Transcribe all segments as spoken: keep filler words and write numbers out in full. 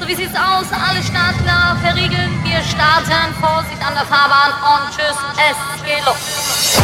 Wie sieht's aus? Alle startklar, verriegeln. Wir starten. Vorsicht an der Fahrbahn und tschüss, es geht los.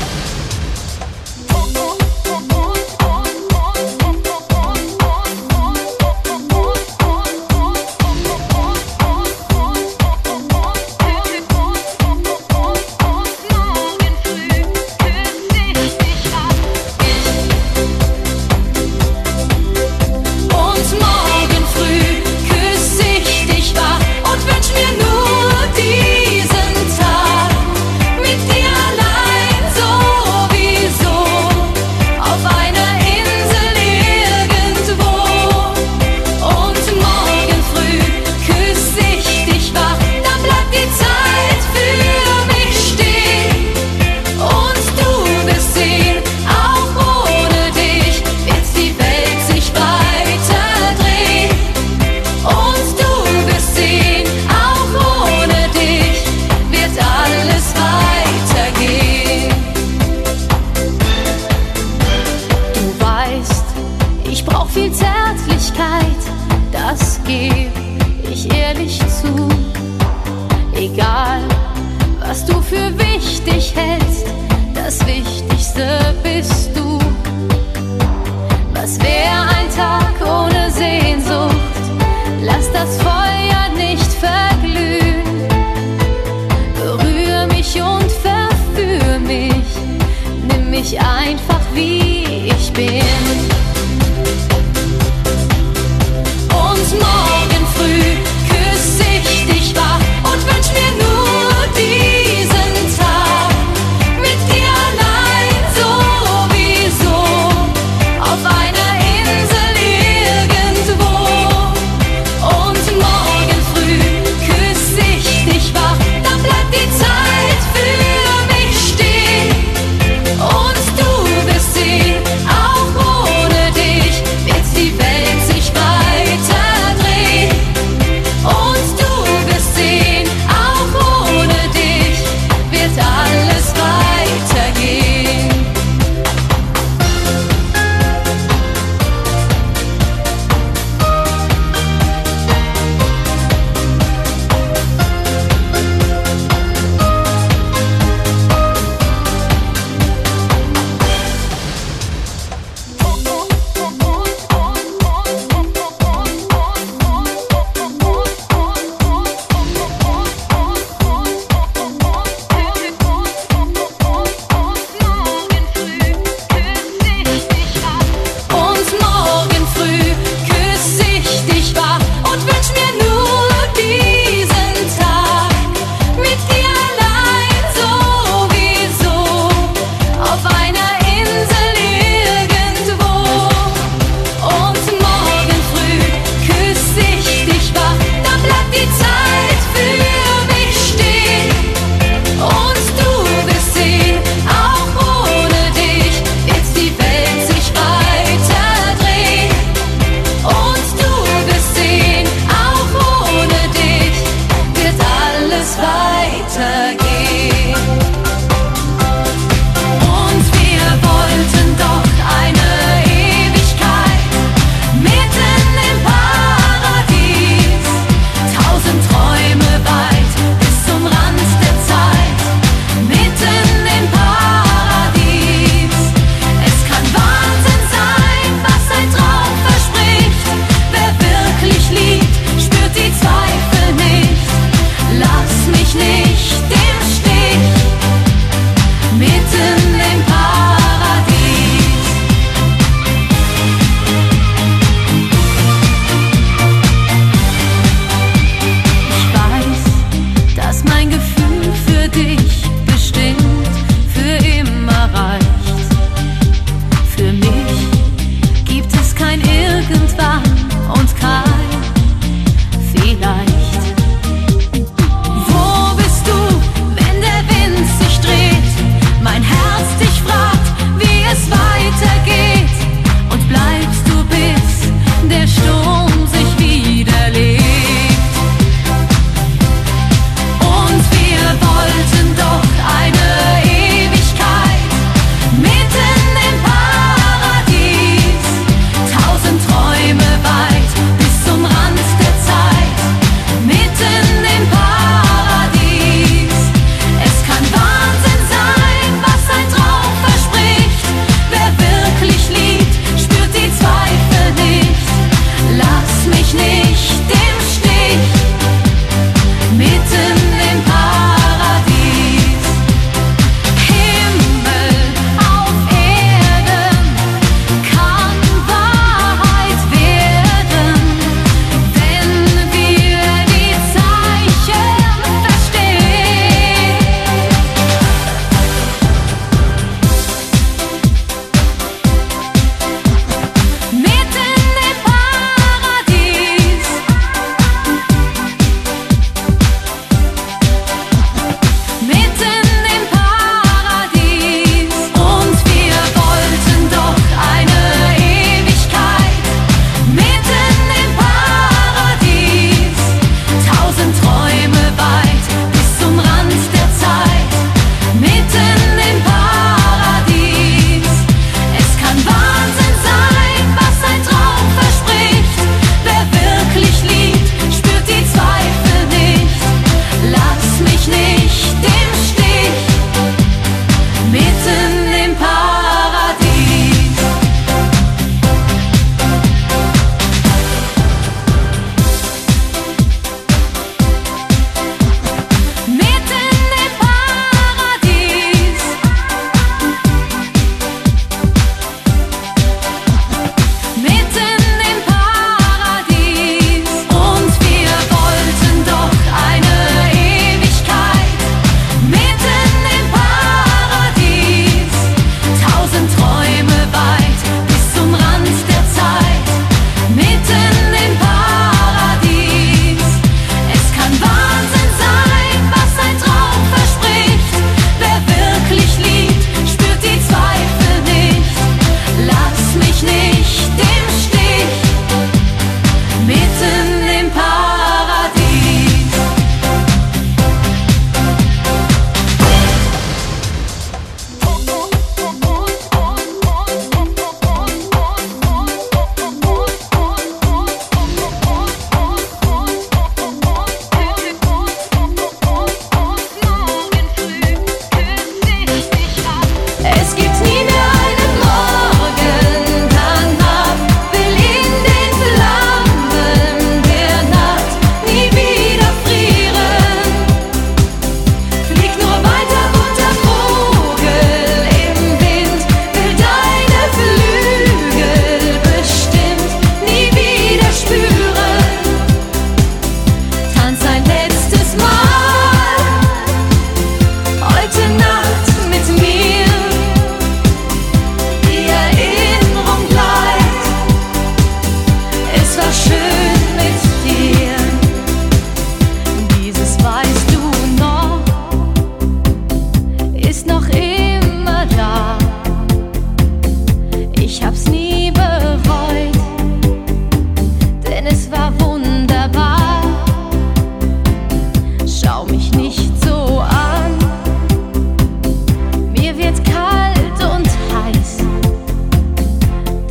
Viel Zärtlichkeit, das geb ich ehrlich zu. Egal, was du für wichtig hältst, das Wichtigste bist du. Was wär ein Tag ohne Sehnsucht? Lass das Feuer nicht verglühen. Berühr mich und verführ mich, nimm mich einfach wie ich bin. Morgen früh küsse ich dich wach und wünsch mir nur diesen Tag mit dir allein so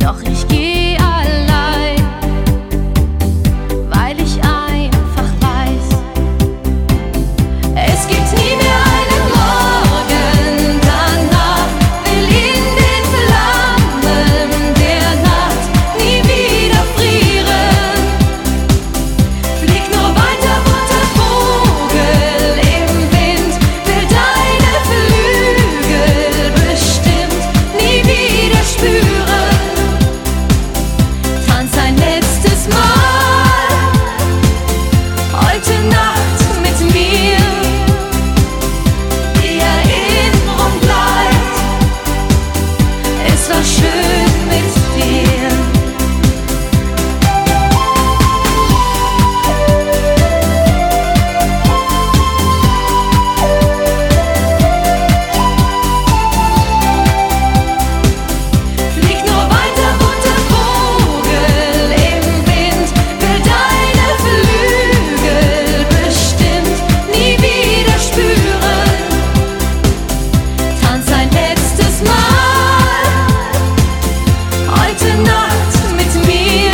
Doch ich geh allein, weil ich einfach weiß, es gibt nie mehr einen Morgen danach. Will in den Flammen der Nacht nie wieder frieren. Flieg nur weiter, bunter Vogel im Wind, will deine Flügel bestimmt nie wieder spüren. Tanz ein letztes Mal heute Nacht mit mir. Die Erinnerung bleibt, es war schön mit dir. Flieg nur weiter, bunter Vogel im Wind, will deine Flügel bestimmt nie wieder spüren. Tanz ein letztes Mal heute Nacht mit mir.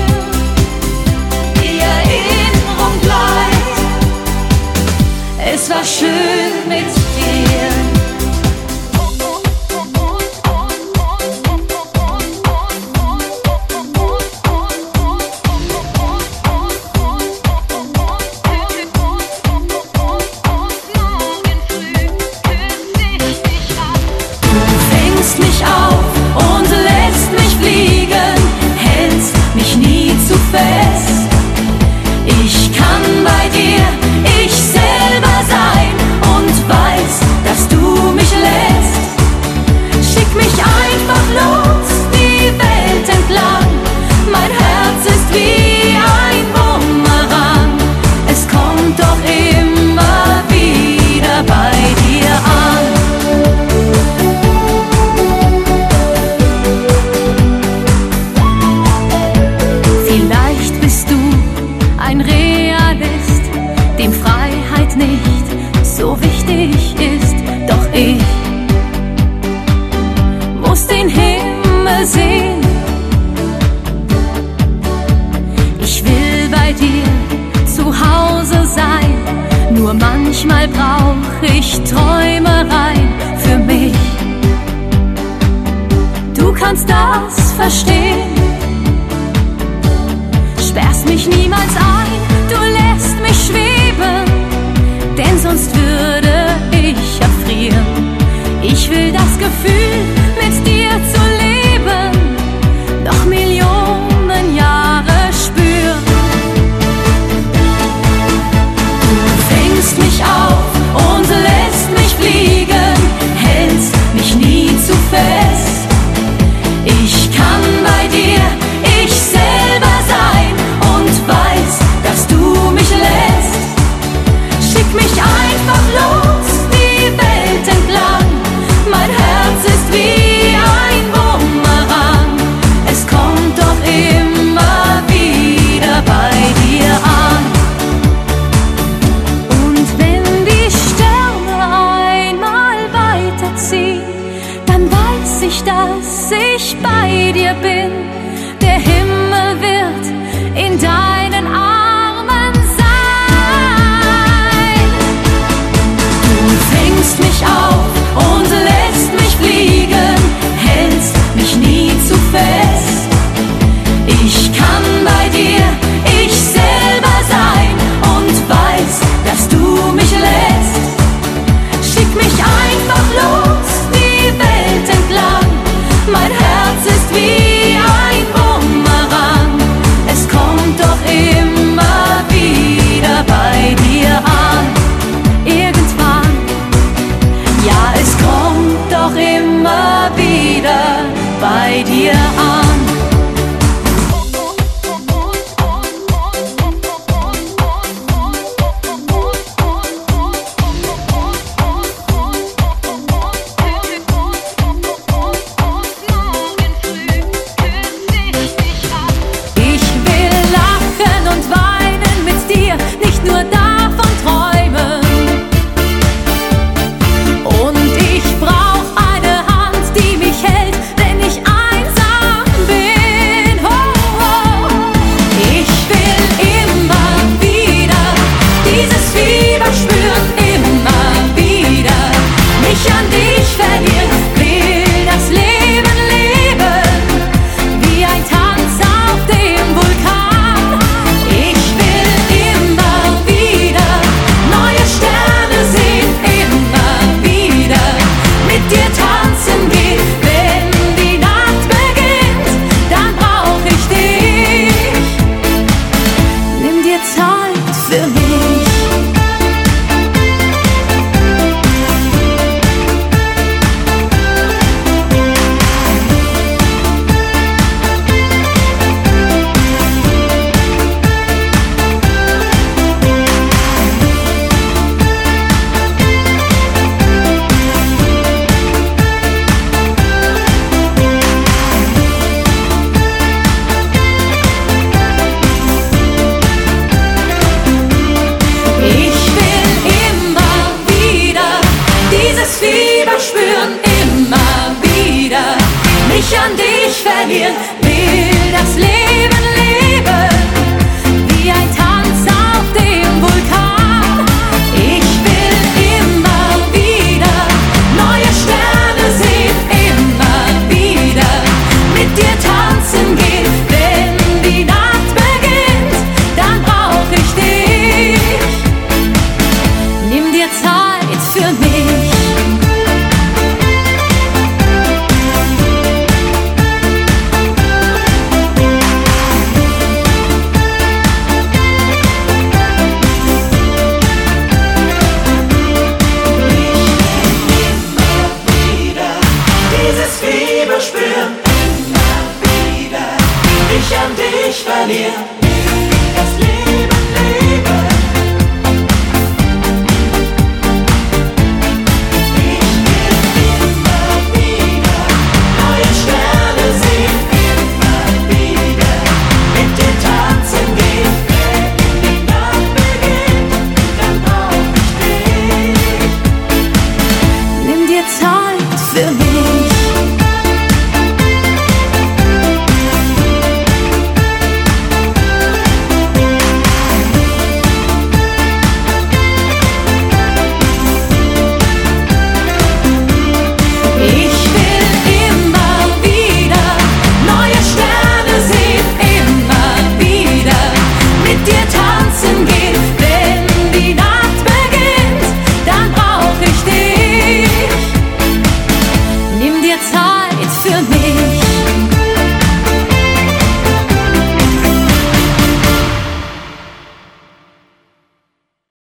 Die Erinnerung bleibt, es war schön mit dir. Du fängst mich auf und lässt mich fliegen, hältst mich nie zu fest. Ich kann bei dir ich selber sein und weiß, dass du mich lässt. Schick mich einfach los, die Welt entlang. Mein Herz ist wie ein Bumerang. Es kommt doch immer wieder bei dir an. Vielleicht bist du ein Realist, dem Freiheit nicht so wichtig ist. Doch ich muss den Himmel sehen. Ich will bei dir zu Hause sein. Nur manchmal brauch ich Träumereien für mich. Du kannst das verstehen. Sperrst mich niemals ein, du lässt mich schweben, denn sonst würde ich erfrieren. Ich will das Gefühl, mit dir zu leben, noch Millionen Jahre spüren. Du fängst mich auf und lässt mich fliegen, hältst mich nie zu fest. Ich kann bei dir ich selber sein und weiß, dass du mich lässt. Schick mich einfach los, die Welt entlang. Mein Herz ist wie ein Bumerang. Es kommt doch immer wieder bei dir an. Und wenn die Sterne einmal weiterziehen, dann weiß ich, dass ich bei dir bin. Der Himmel wird in deinen Armen sein. Du fängst mich auf und lässt mich fliegen, hältst mich nie zu fest. Ich kann bei dir ich selber sein und weiß, dass du mich lässt. Schick mich einfach los, die Welt entlang. Mein Herz ist wie ein Bumerang. verlieren. Will das Leben leben, wie ein Tanz auf dem Vulkan. Ich will immer wieder neue Sterne sehen, immer wieder mit dir tanzen gehen. Wenn die Nacht beginnt, dann brauch ich dich. Nimm dir Zeit für mich. Spüren, immer wieder mich an dich verlieren.